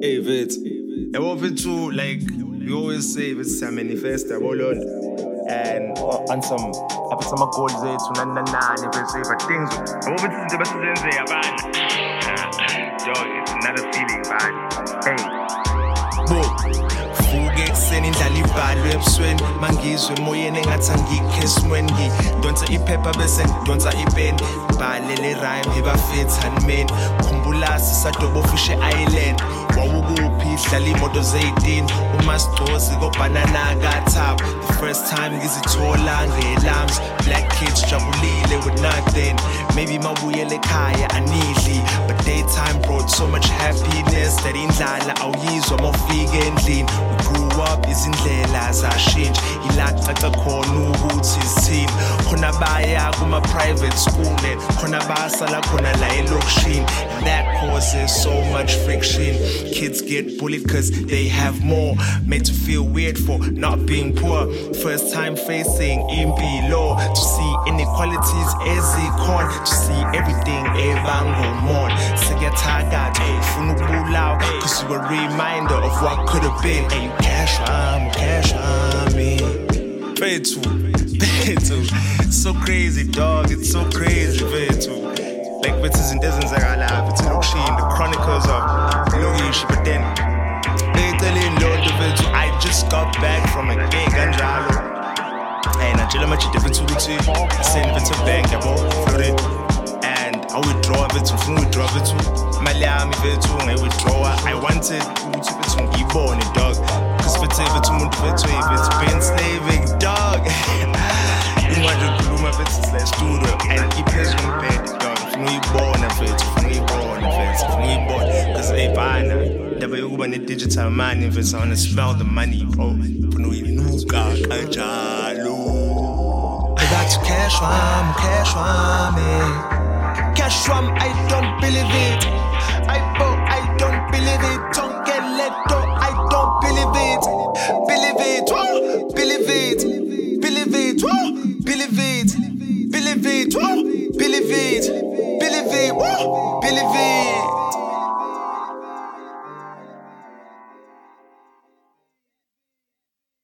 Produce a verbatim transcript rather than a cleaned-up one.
Hey, Vit. I want it to, like, we always say, it's a manifest, a bolon. And uh, on some, I put some goals there to na na na, and if but things. I want it to the best in there, man. Dog, it's another feeling, man. Hey. Boom. Fuge ekuseni indlala ibhalwe ebusweni mangizwe emoyeni engathi angikho esimweni ngidonsa iphepha bese ngidonsa ipeni bhalele rhyme ebafetha men khumbula sisadobo fishe island wawukuphi dlala imoto ze-eighteen umascosi kobanana kathap the first time ngizithola ngelams black kids jabulile with nothing maybe mabuyele ekhaya anidli but daytime brought so much happiness that indlala awuyizwa mawufika endlini we grew up izindlela zashintsha ilacaca khona ukuthi isithini khona baya kuma private school khona basala khona la elokishini that causes so much friction kids get bullied cause they have more made to feel weird for not being poor first time facing impilo to see inequalities ezikhona to see everything ebangomona sekuyathakatha ufuna ukubulawa cause you a reminder of what could have been and you cash on cash on me Betu Betu so crazy dog it's so crazy Betu like betu izinto ezenzakala betu lokishini the chronicles of lokishi but then eceleni lonto betu I just got back from a gig kanjalo and najela manje betu ukuthi send betu bank yabo flore and I withdraw betu ufuna withdraw betu imali yami betu ngi withdraw I wanted ukuthi betu ngiyibone dog cause betu betu umuntu betu betu been slaving dog ingwanje ukukhuluma betu slash studio and iphezulu bed dog ufuna uyibona betu ufuna uyibona betu ufuna uyibona cause ayibana ndaba yokuba ne digital money betu I wanna smell the money bro ufuna uyinuka kanjalo that's cash from cash from me cash from I don't believe it I